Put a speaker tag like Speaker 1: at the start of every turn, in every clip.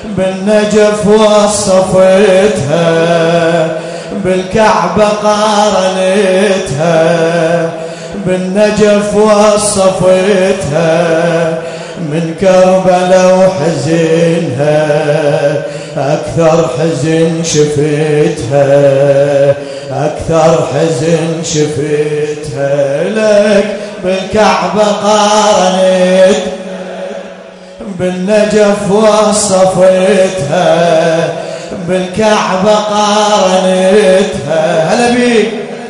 Speaker 1: بالنجف وصفتها، بالكعبة قارنتها، بالنجف وصفتها، من كربلاء وحزنها أكثر حزن شفتها، أكثر حزن شفتها. لك بالكعبة قارنت، بالنجف وصفتها، بالكعبة قارنتها. هلا بيك.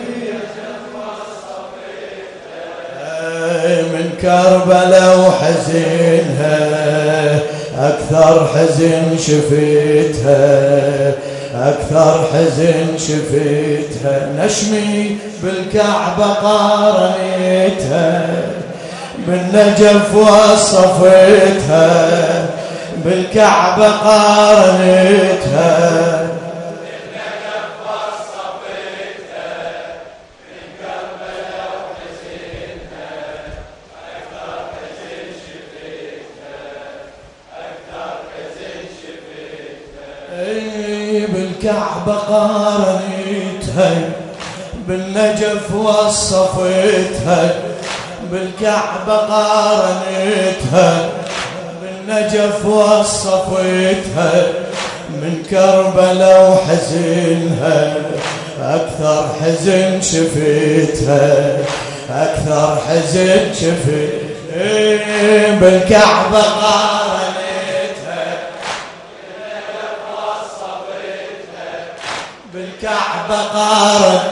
Speaker 1: من كربلاء وحزنها أكثر حزن شفتها، أكثر حزن شفتها. نشمي بالكعبة قارنتها، بالنجف وصفتها، بالكعبة قارنتها، بالنجف وصفتها، من كربلاء وحزنها أكثر حزن شفتها، أكثر حزن شفتها. بالكعبة قارنتها، بالنجف وصفتها، بالكعبة قارنتها، بالنجف وصفتها، من كربلاء وحزنها أكثر حزن شفتها، أكثر حزن شفتها. بالكعبة قارنتها، بالنجف وصفتها، بالكعبة قارنتها،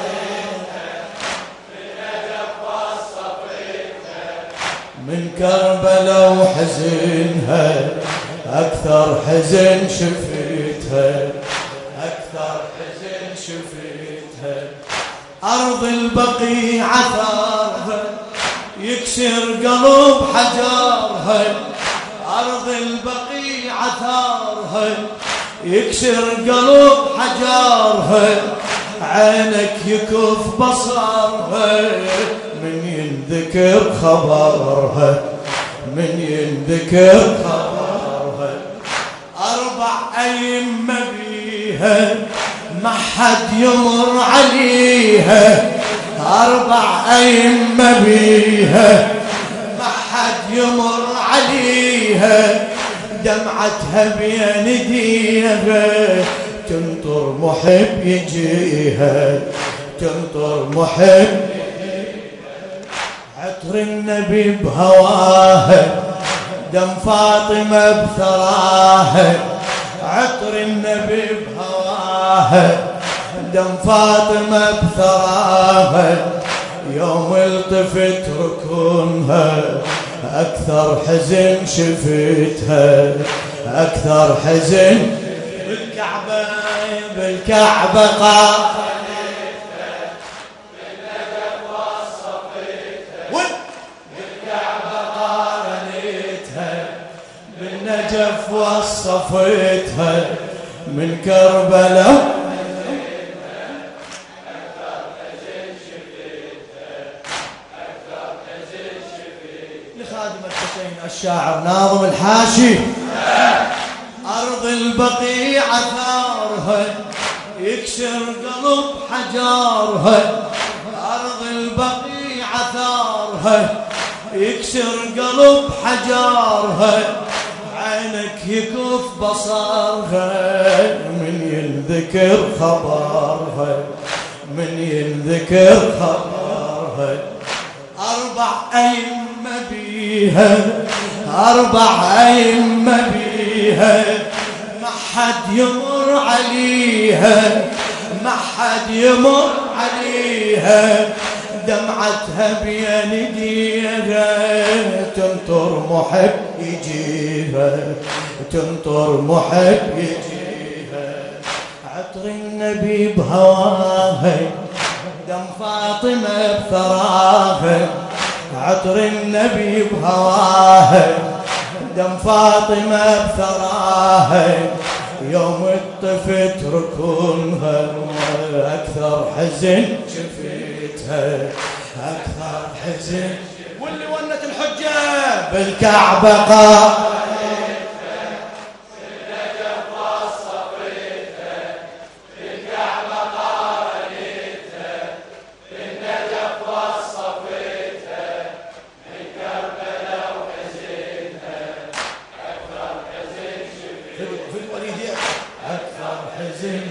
Speaker 1: من كربلاء وحزنها أكثر حزن شفتها، أكثر حزن شفتها. أرض البقيع ثارها يكسر قلب حجارها، أرض البقيع ثارها يكسر قلب حجارها، عينك يكف بصرها من ينذكر خبرها، من ينذكر خبرها. 4 أيمة بيها ما حد يمر عليها، 4 أيمة بيها ما حد يمر عليها، دمعتها بين ايديها تنطر محب يجيها، تنطر محب. عطر النبي بهواها، دم فاطمة بثراها، عطر النبي بهواها، دم فاطمة بثراها. يوم التفت ركونها أكثر حزن شفتها، أكثر حزن. بالكعبة، بالكعبة قارنتها، بالنجف وصفتها، بالكعبة قارنتها، بالنجف وصفتها، من كربلاء أكثر حزن شفتها، أكثر حزن شفتها. لخادم الحسين الشاعر ناظم الحاشي. أرض البقيع ثارها يكسر قلب حجارها، أرض البقيع ثارها يكسر قلب حجارها، عينك يكف بصرها من ينذكر خبرها، من ينذكر خبرها. 4 أيمة بيها، 4 أيمة بيها ما حد يمر عليها، ما حد يمر عليها، دمعتها بين ايديها تنطر محب يجيها، تنطر محب يجيها. عطر النبي بهواها، دم فاطمة بثراها، عطر النبي بهواها، دم فاطمة بثراها. يوم الطفت ركونها أكثر حزن شفتها، أكثر حزن. واللي ونت الحجة بالكعبة قارنتها، بالنجف في الوليدين أكثر حزن.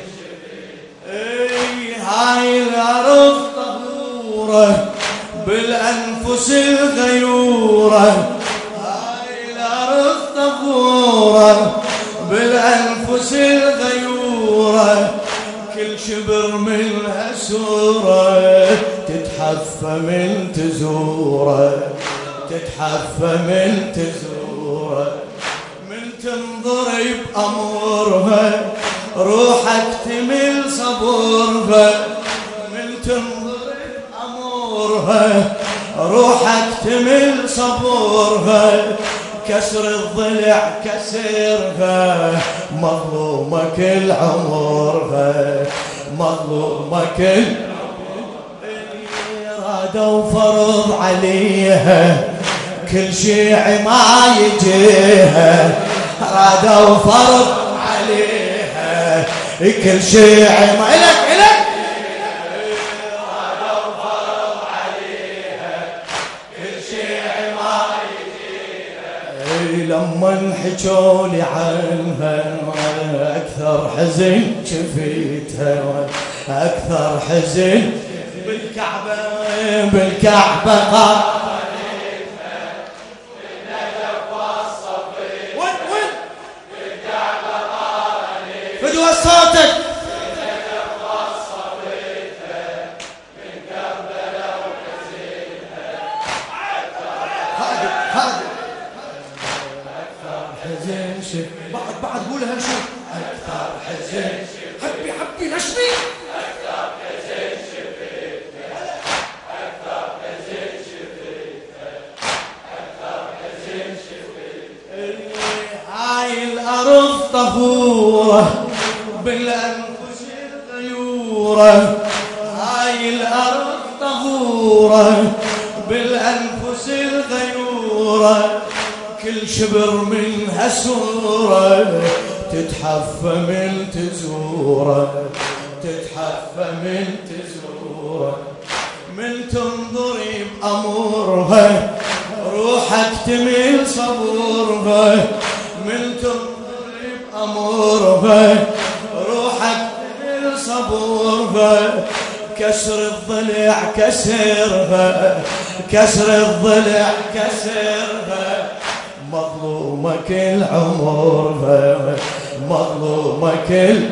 Speaker 1: هاي الأرض طهورة بالأنفس الغيورة، هاي الأرض طهورة بالأنفس الغيورة، كل شبر منها سورة تتحفى من تزوره، تتحفى من تزوره، من تنضرب أمورها روحك تمل صبورها، من تنضرب أمورها روحك تمل صبورها، كسر الضلع كسرها مظلومة كل عمرها، مظلومة كل رادوا فرض عليها كل شيء ما يجيها، رادوا فرض عليها كل شيء ما إلك رادوا فرض عليها كل شيء ما يجيها. لما انحكوا لي عنها أكثر حزن شفيتها، أكثر حزن بالكعبة بالكعبة قارنتها بالنجف والصفين، وين بالكعبة قارنتها فدوى صوتك بالنجف والصفينها من كربلاء وحزينها. هادي أكثر حزن شف بعد قولها شو أكثر حزن حبي نشمي الأرض طهورة بالأنفس الغيورة، هاي الأرض طهورة بالأنفس الغيورة، كل شبر منها سورة تتحفى من تزوره، تتحفى من تزوره، من تنظري بأمورها روحك تميل صبورها، من تنظري بأمورها روحك تميل صبورها، كسر الضلع كسرها، كسر الضلع كسرها، مظلومة كل عمرها، مظلومة كل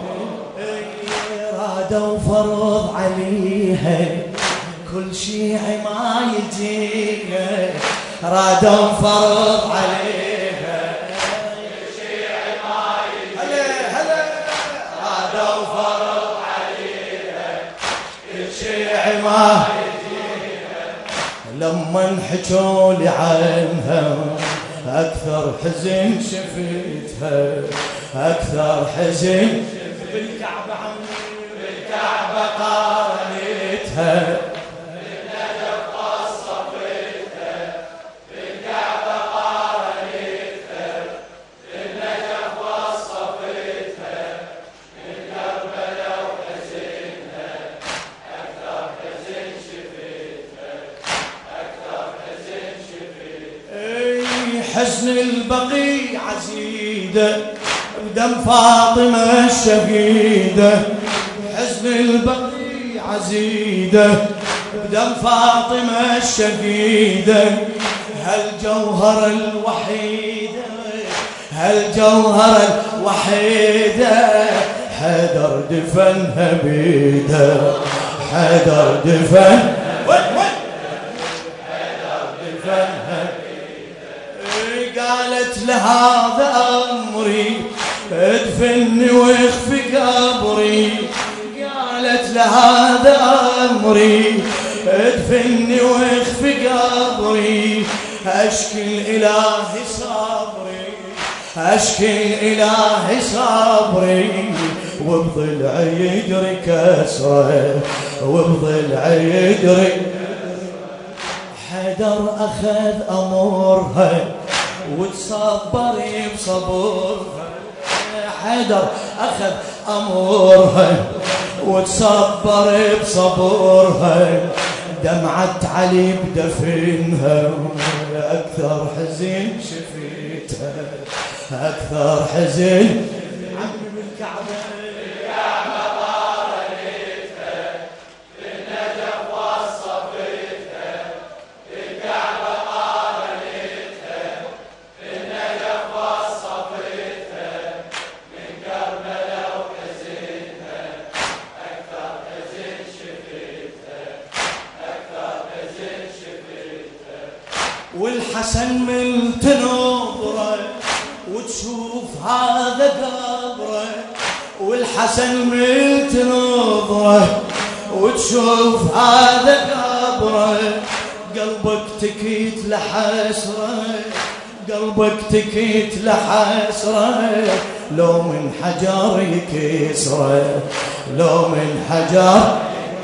Speaker 1: رادوا فرض عليها كل شيء ما يجيها، رادوا فرض عليها كل شيء ما يجيها، هلا رادوا فرض عليها كل شيء ما يجيها. لما انحكوا لي عنها أكثر حزن شفيتها، أكثر حزن بالكعبة بالكعبة قارنتها بالنجف والصفيتها، بالكعبة قارنتها بالنجف والصفيتها، من كربلاء وحزينها أكثر حزن شفيتها، أكثر حزن شفيتها. حزن البقي عزيدة بدم فاطمة الشهيدة، حزن البقي عزيدة بدم فاطمة الشهيدة، هالجوهرة الوحيدة هالجوهرة الوحيدة، حيدر دفنها بيده، حيدر دفن حيدر دفنها بيده. قالت لهذا أمري ادفني واخفي قبري، قالت لهذا أمري ادفني واخفي قبري، أشكي الإله صبري، أشكي الإله صبري، وبضلعي يجري كسره، وبضلعي يجري. حيدر أخذ أمورها وتصبري بصبرها، حيدر أخذ أمورها وتصبري بصبرها، دمعت علي بدفنها أكثر حزين شفيتها، أكثر حزن عمي بالكعبة والحسن من تنظره وتشوف هذا قبره، والحسن من تنظره وتشوف هذا قبره، قلبك تكيت لحسره، قلبك تكيت لحسره، لو من حجر يكسره، لو من حجر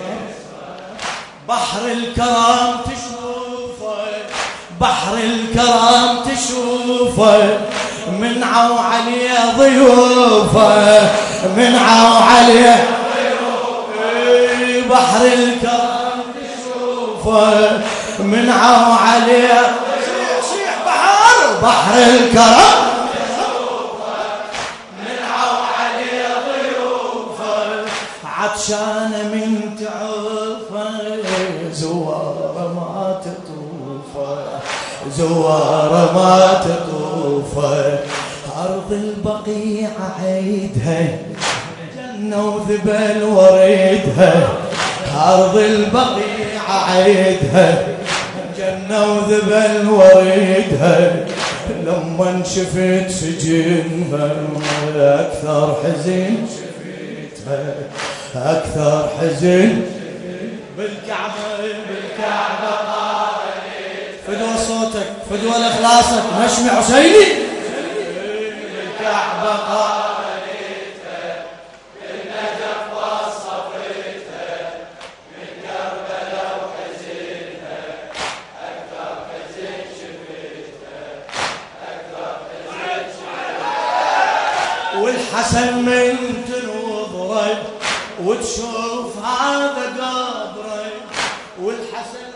Speaker 1: بحر الكرام تشوفه، بحر الكرام تشوفه، منعوا عليه ضيوفه، منعوا عليه ضيوفه، بحر الكرام تشوفه، منعوا عليه شيح بحر، بحر الكرام تشوفه، منعوا عليه ضيوفه، عطشان من تعوفه، زوار ما تطوفه، زوار ما تطوفه، أرض البقيع عيدها جنة وذبل وريدها، أرض البقيع عيدها جنة وذبل وريدها، لما شفت سجنها أكثر حزن شفتها، أكثر حزن بالكعبة، بالكعبة فدوى صوتك فدوى لإخلاصك نشمي حسيني، بالكعبة قالتها بالنجف وصفتها، من كربلاء وحزنها أكثر حزن شفتها، أكثر حزن شفتها، والحسن من تنظره وتشوف هذا قبره، والحسن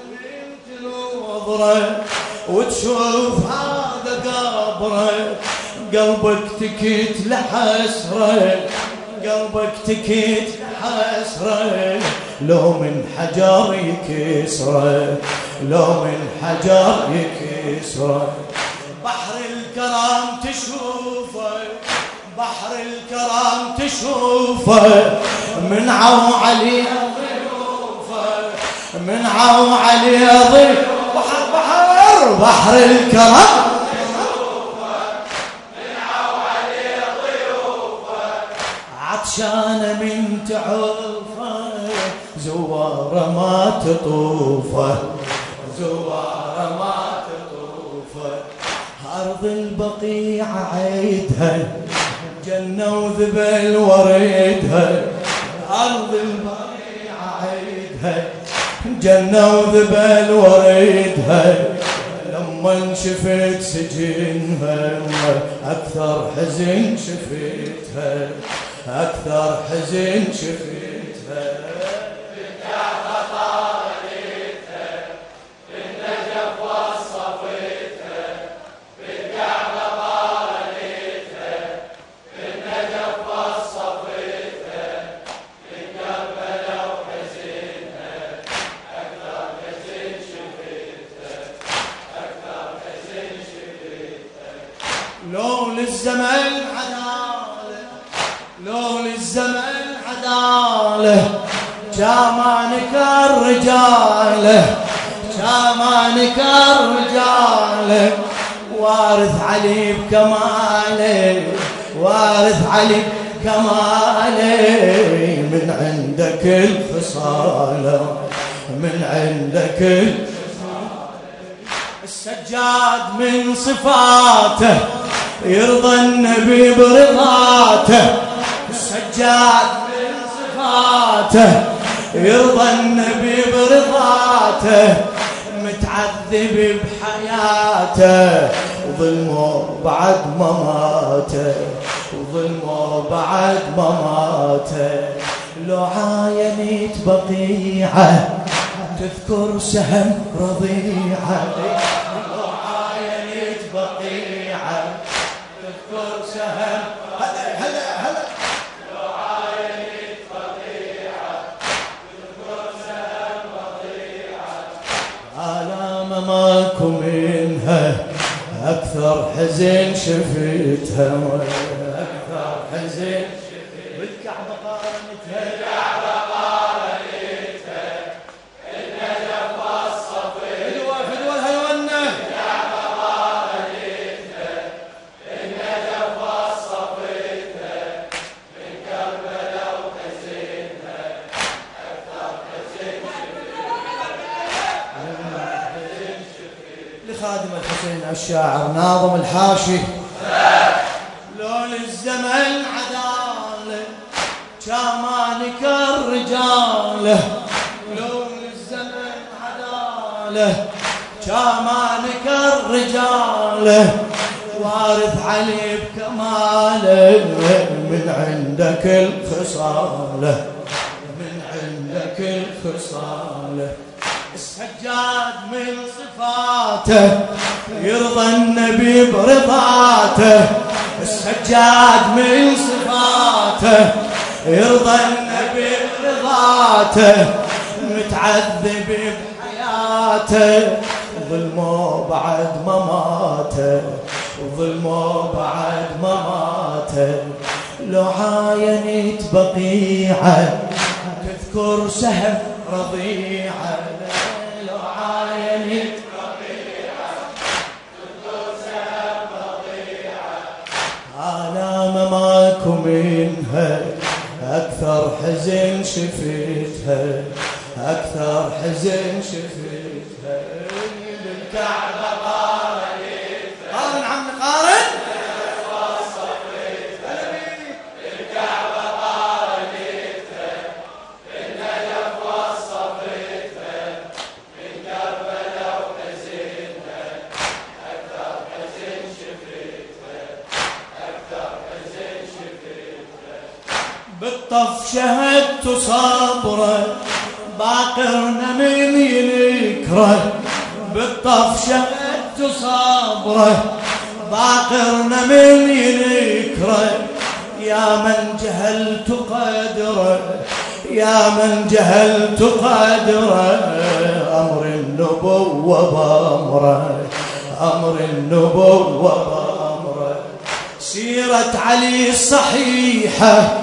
Speaker 1: نظره وتشوف هذا قبره، قلبك تكيت لحسره، قلبك تكيت لحسره، لو من حجر يكسره، لو من حجر يكسره، بحر الكرام تشوفه، بحر الكرام تشوفه، منعوا عليه ضيوفه، منعوا عليه ضيوفه، بحر بحر بحر الكرم منعوا عليه ضيوفه، عطشان من تعوفه، زوار ما تطوفه، زوار ما تطوفه، أرض البقيع عيدها جنة وذبل وريدها، أرض البقيع عيدها جنة وذبل وريدها، لما شفت سجنها أكثر حزن شفتها، أكثر حزن شفتها، بالكعبة طالتها بالنجف وصفتها، بالكعبة طالتها بالنجف وصفتها، من كربلاء وحزنها أكثر حزن شفتها، أكثر حزن شفتها، لو للزمن عدالة، لو للزمن عدالة، جامانك الرجالة، جامانك الرجالة، وارث علي بكماله، وارث علي بكماله، من عندك الخصالة، من عندك الخصالة، السجاد من صفاته يرضى النبي برضاته، السجاد من صفاته يرضى النبي برضاته، متعذب بحياته وظلمه بعد مماته، وظلمه بعد مماته، لو عاينت بقيعه تذكر سهم رضيعه، لو عاينت بقيعه تذكر حزن شفتها أكثر حزن بالكعبة قارنتها
Speaker 2: النجف والصفي
Speaker 1: فدوى هيونا
Speaker 2: الكعبة قارنتها النجف والصفي من كربلاء وحزنها أكثر حزن
Speaker 1: لخادم الحسين الشاعر ناظم الحاشي لون الزمن عداله شامانك الرجاله لون الزمن عداله شامانك الرجاله وارث علي بكماله من عندك الخصاله من عندك الخصاله السجاد من صفاته يرضى النبي برضاته السجاد من صفاته يرضى النبي برضاته متعذب بحياته ظلمه بعد مماته ظلمه بعد مماته لو عاينت بقيعه تذكر سهم رضيعه لو عاينت أنا ماكو منها أكثر حزن شفتها أكثر حزن شفتها بالكعبة قارنتها قارن عم قارن
Speaker 2: الكعبة قارنتها النجف والصفيتها من كربلاء وحزنها أكثر حزن شفتها أكثر حزن شفتها
Speaker 1: بالطف شهدت صبره باقرنا من ينكره بالطف شهدت صبره باقرنا من ينكره يا من جهلت قدره يا من جهلت قدره أمر النبوة بأمره أمر النبوة بأمره سيرة علي الصحيحة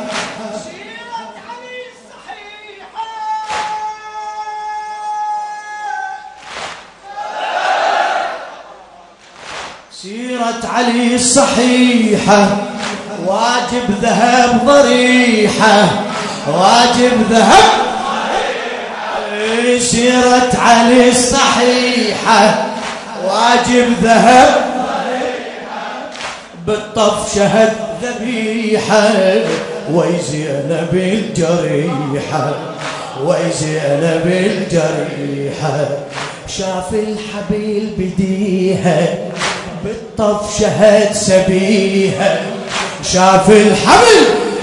Speaker 1: سيرة علي الصحيحة واجب ذهب ضريحة واجب ذهب سيرة علي الصحيحة واجب ذهب بالطف شهد ذبيحة ويزينب الجريحة ويزينب الجريحة شاف الحبيل بديها بالطف شهد سبيها شاف الحبل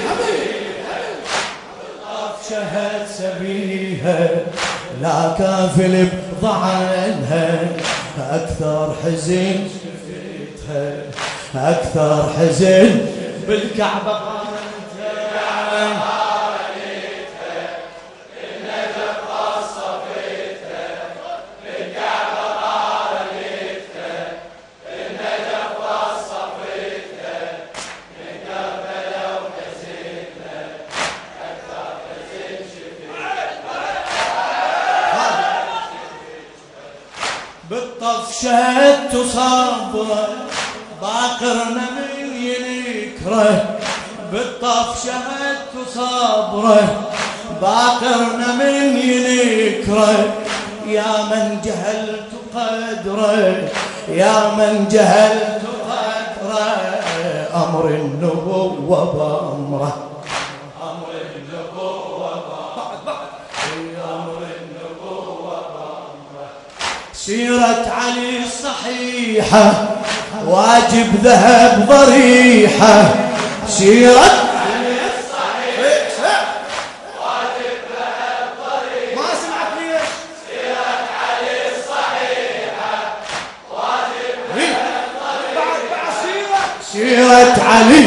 Speaker 1: بالطف شهد سبيها لا كافل بضعنها أكثر حزن شفتها أكثر حزن بالكعبة قارنتها بالطف شهدت صبره باقرنا من ينكره بالطف شهدت صبره باقرنا من ينكره يا من جهلت قدره يا من جهلت قدره أمر النبوة بأمره أمر النبوة بأمره أمر النبوة بأمره سيرة علي الصحيحة واجب ذهب ضريحة سيرة علي الصحيحة
Speaker 2: واجب ذهب ضريحة
Speaker 1: ما سمعت ليش
Speaker 2: سيرة علي الصحيحة واجب ذهب ضريحة
Speaker 1: بعد سيرة علي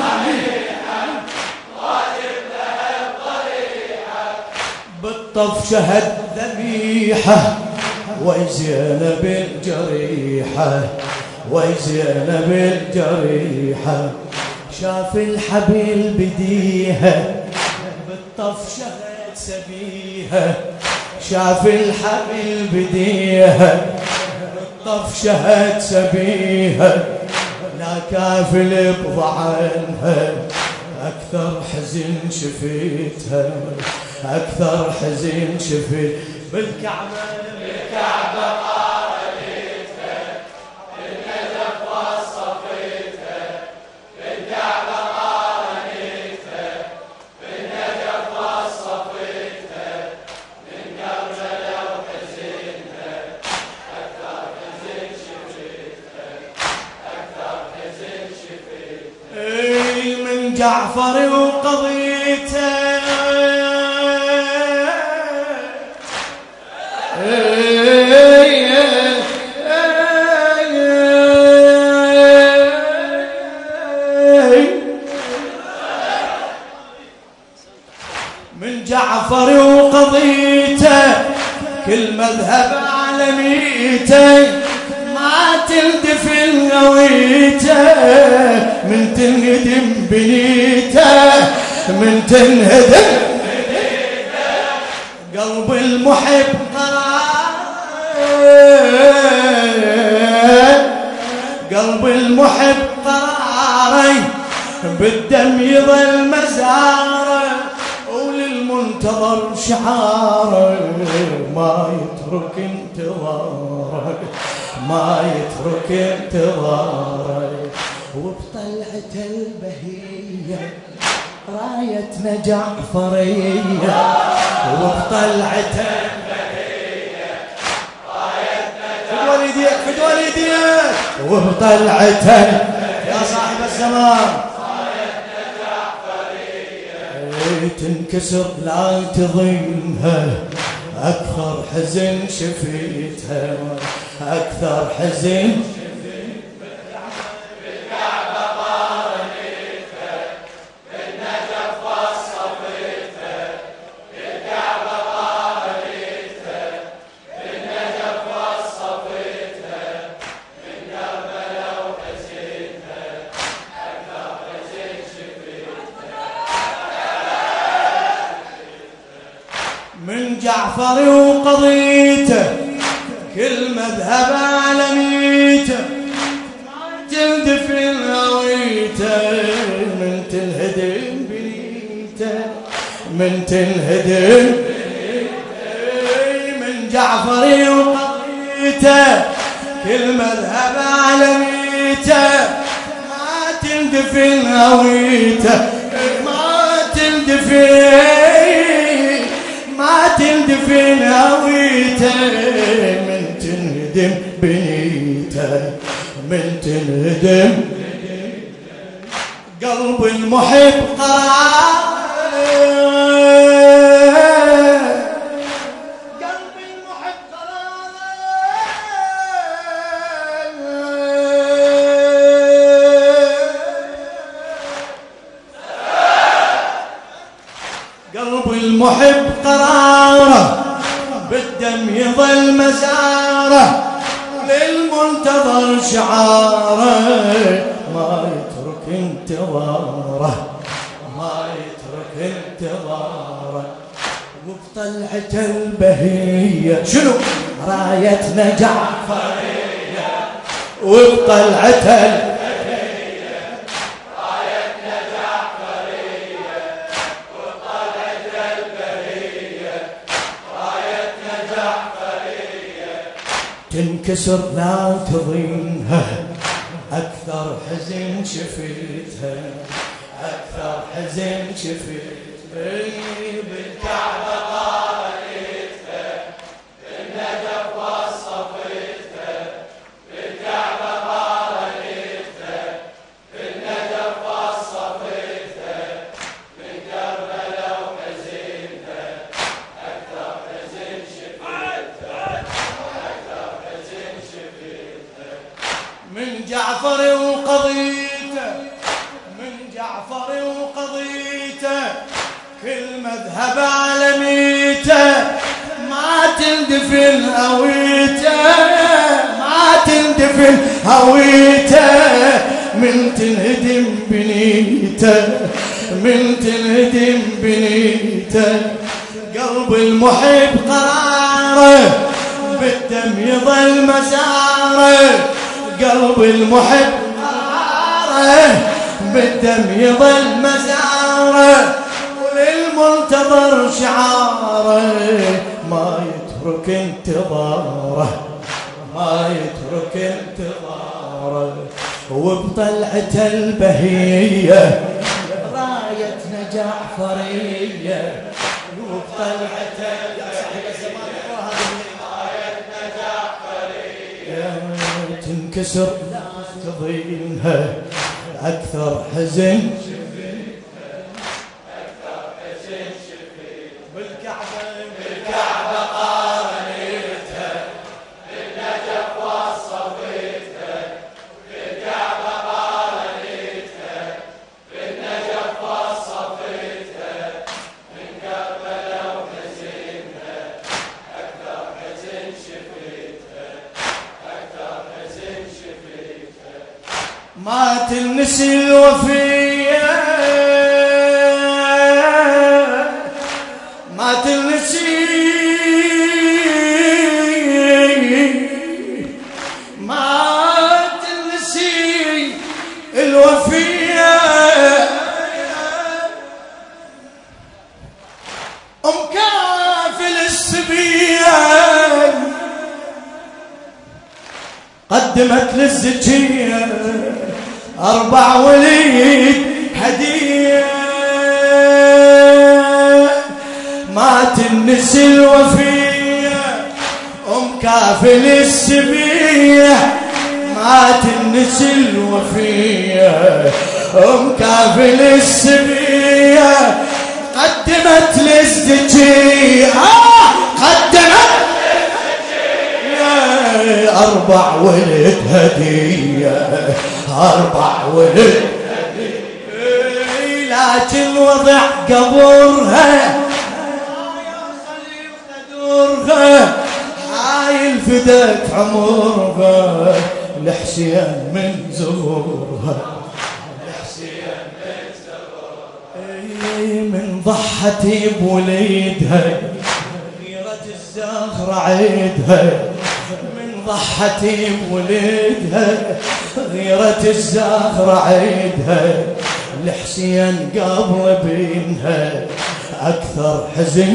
Speaker 2: واجب ذهب ضريحة
Speaker 1: بالطف شهد ذبيحة وزينب الجريحة وزينب الجريحة شاف الحبيل بديها بالطف شهد سبيها شاف الحبيل بديها بالطف شهد سبيها لا كافل بضعنها أكثر حزن شفيتها أكثر حزن شفيت بالكعبة
Speaker 2: قارنتها بالنجف وصفيتها بالكعبة قارنتها بالنجف وصفيتها من كربلاء وحزنها أكثر حزن شفيتها أكثر حزن شفيتها
Speaker 1: من جعفر وقضيته من جعفر وقضيته كل مذهب عالميته ما تندفن هويته من تنهدم بنيته من تنهدم قلب المحب قلب المحب قراري بالدم يظل مزاره وللمنتظر شعاره ما يترك انتظاره ما يترك انتظاره وبطلعة البهية رايتنا جعفرية وبطلعة البهية رايتنا جعفرية فد والديك وبطلعة يا صاحب الزمان
Speaker 2: رايتنا جعفرية
Speaker 1: تنكسر لا تضيمها أكثر حزن شفيتها أكثر حزن
Speaker 2: بالكعبة قارنتها بالنجف وصفيتها بالكعبة قارنتها بالنجف وصفيتها من كربلاء وحزنها أكثر حزن شفيتها
Speaker 1: من جعفر وقضيته كل مذهب عالميته ما تندفن هويته من تنهدم بنيته من تنهدم من جعفر وقضيته كل مذهب عالميته ما تندفن هويته ما تندفن ما تندفن هويته من تنهدم بنيته من تنهدم قلب المحب قرار قلب المحب قرار قلب المحب قراره بالدم يظل مزاره للمنتظر شعاره ما يترك انتظاره ما يترك انتظاره وبطلعة البهية شنو رايتنا جعفرية وبطلعة
Speaker 2: رايتنا جعفرية وطلعت البهية رايتنا جعفرية
Speaker 1: تنكسر لا تضينها أكثر حزن شفيتها أكثر حزن شفيتها
Speaker 2: بالكعبة قارنتها بالنجف وصفيتها بالكعبة قارنتها بالنجف وصفيتها من كربلاء وحزنها أكثر حزن شفيتها أكثر حزن شفيتها
Speaker 1: من جعفر وقضيته من جعفر وقضيته كل مذهب عالميته ما تندفن هويته ما تندفن هويته من تنهدم بنيته من تنهدم بنيته قلب المحب قراره بالدم يظل مساره قلب المحب قراره بالدم يظل مساره وللمنتظر شعاره ما يترك انتظاره ما يترك انتظاره وبطلعته البهية رايتنا جعفرية وبطلعته رايتنا جعفرية تنكسر لا تضينها أكثر حزن بالكعبة قارنتها بالنجف وصفتها بالكعبة قارنتها بالنجف وصفتها من كربلاء وحزنها أكثر حزن شفيتها أكثر حزن شفيتها ما تنسي الوفية ما تنسي ما تنسي الوفية كافل السبية قدمت للزكية 4 وليد هدية ما تنسي الوفية كافل السبية ما تنسي الوفية كافل السبية قدمت للزكية قدمت للزكية 4 ولد هدية 4 ولد هدية لكن وضع قبرها هاي الفدت عمرها لحسين من زهورها لحسين من زهورها من ضحت بوليدها غيرة الزهرة عيدها من ضحت بوليدها غيرة الزهرة عيدها لحسين قبل بينها أكثر حزن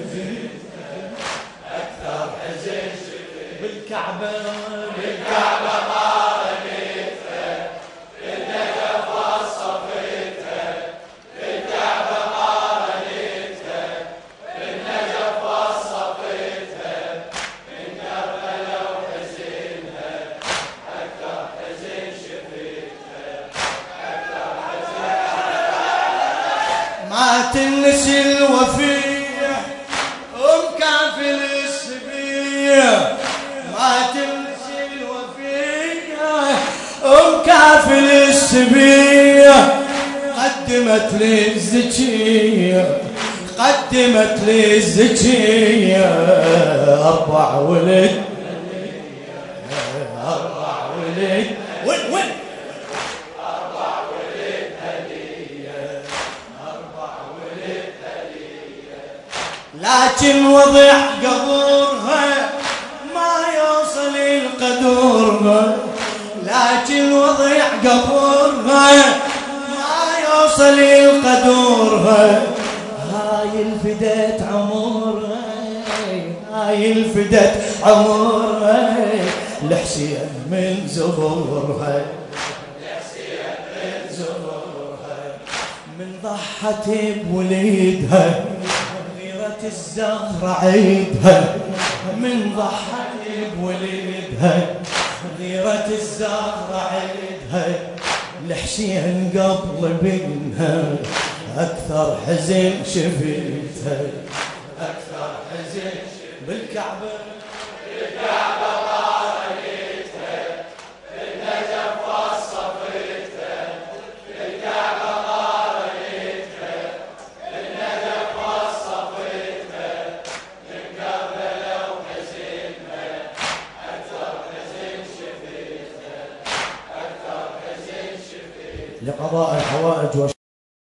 Speaker 1: بالكعبة قارنتها بالنجف وصفتها بالكعبة قارنتها بالنجف وصفتها من كربلاء وحزنها أكثر حزن شفيتها أكثر حزن ما تنسي الوفية كافل السبية ما تنسي الوفية كافل السبية قدمت للزكية قدمت للزكية 4 ولد 4 ولد وين 4 ولد هدية 4 ولد هدية لكن وضع قبرها ما يوصل القدورها لكن وضع قبرها ما يوصل القدورها هاي الفدت عمرها هاي الفدت عمرها لحسين من زهورها لحسين من زهورها من ضحت بوليدها غيرة الزهرة عيدها من ضحت بوليدها غيرة الزهرة عيدها لحسين قبل بينها أكثر حزن شفيتها أكثر حزن بالكعبة قارنتها بالنجف وصفتها بالكعبة قارنتها بالنجف وصفتها من كربلاء وحزنها أكثر حزن شفيتها
Speaker 3: لقضاء الحوائج